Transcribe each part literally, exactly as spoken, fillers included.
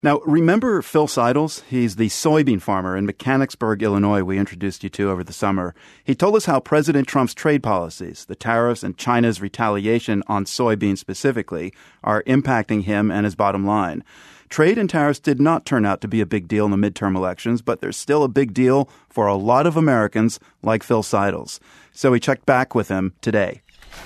Now, remember Phil Seidels? He's the soybean farmer in Mechanicsburg, Illinois, we introduced you to over the summer. He told us how President Trump's trade policies, the tariffs and China's retaliation on soybeans specifically, are impacting him and his bottom line. Trade and tariffs did not turn out to be a big deal in the midterm elections, but they're still a big deal for a lot of Americans like Phil Seidels. So we checked back with him today.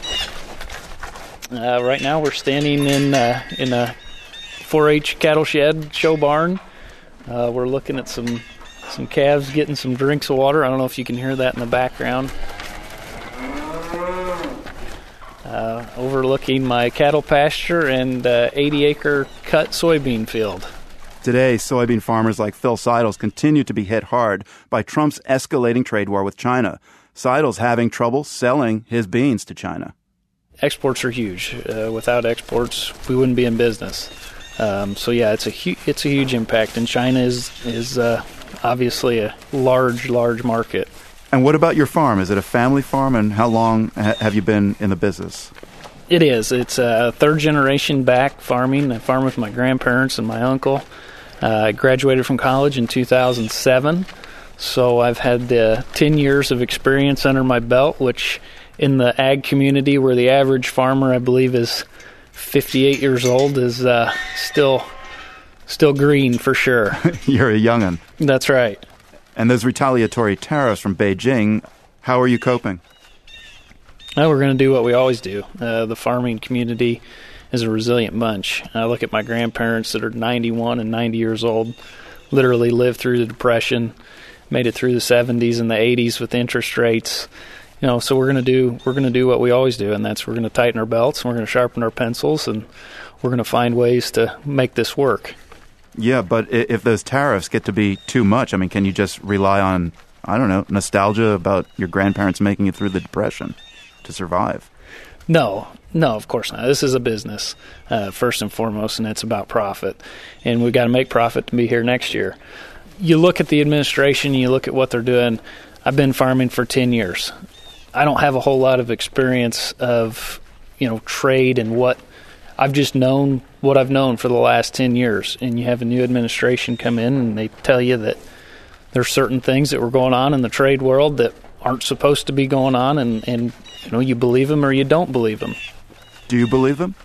Uh, right now we're standing in uh, in a four H cattle shed show barn. Uh, we're looking at some some calves getting some drinks of water. I don't know if you can hear that in the background. Uh, overlooking my cattle pasture and uh, eighty acre cut soybean field. Today, soybean farmers like Phil Seidels continue to be hit hard by Trump's escalating trade war with China. Seidels having trouble selling his beans to China. Exports are huge. Uh, without exports, we wouldn't be in business. Um, so yeah, it's a hu- it's a huge impact, and China is is uh, obviously a large, large market. And what about your farm? Is it a family farm, and how long ha- have you been in the business? It is. It's a third generation back farming. I farm with my grandparents and my uncle. Uh, I graduated from college in two thousand seven, so I've had uh, ten years of experience under my belt, which in the ag community, where the average farmer, I believe, is fifty-eight years old, is uh, still still green for sure. You're a young'un. That's right. And those retaliatory tariffs from Beijing, how are you coping? Well, we're going to do what we always do. Uh, the farming community is a resilient bunch. I look at my grandparents that are ninety-one and ninety years old, literally lived through the Depression, made it through the seventies and the eighties with interest rates. You know, so we're going to do we're going to do what we always do, and that's we're going to tighten our belts, and we're going to sharpen our pencils, and we're going to find ways to make this work. Yeah, but if those tariffs get to be too much, I mean, can you just rely on, I don't know, nostalgia about your grandparents making it through the Depression to survive? No, no, of course not. This is a business, uh, first and foremost, and it's about profit, and we've got to make profit to be here next year. You look at the administration, you look at what they're doing. I've been farming for ten years. I don't have a whole lot of experience of, you know, trade and what I've just known what I've known for the last ten years. And you have a new administration come in and they tell you that there's certain things that were going on in the trade world that aren't supposed to be going on. And, and you know, you believe them or you don't believe them. Do you believe them?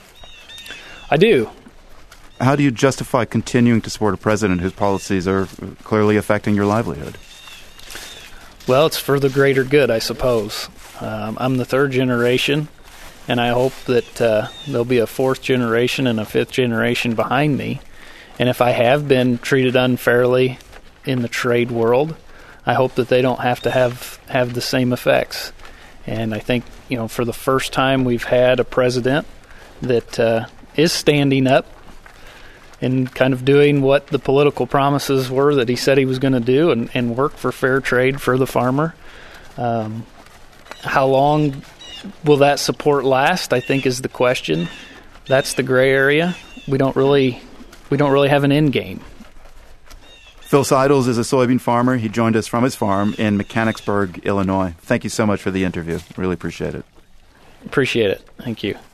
I do. How do you justify continuing to support a president whose policies are clearly affecting your livelihood? Well, it's for the greater good, I suppose. Um, I'm the third generation, and I hope that uh, there'll be a fourth generation and a fifth generation behind me. And if I have been treated unfairly in the trade world, I hope that they don't have to have, have the same effects. And I think, you know, for the first time we've had a president that uh, is standing up and kind of doing what the political promises were that he said he was going to do, and, and work for fair trade for the farmer. Um, how long will that support last, I think, is the question. That's the gray area. We don't really we don't really have an end game. Phil Seidels is a soybean farmer. He joined us from his farm in Mechanicsburg, Illinois. Thank you so much for the interview. Really appreciate it. Appreciate it. Thank you.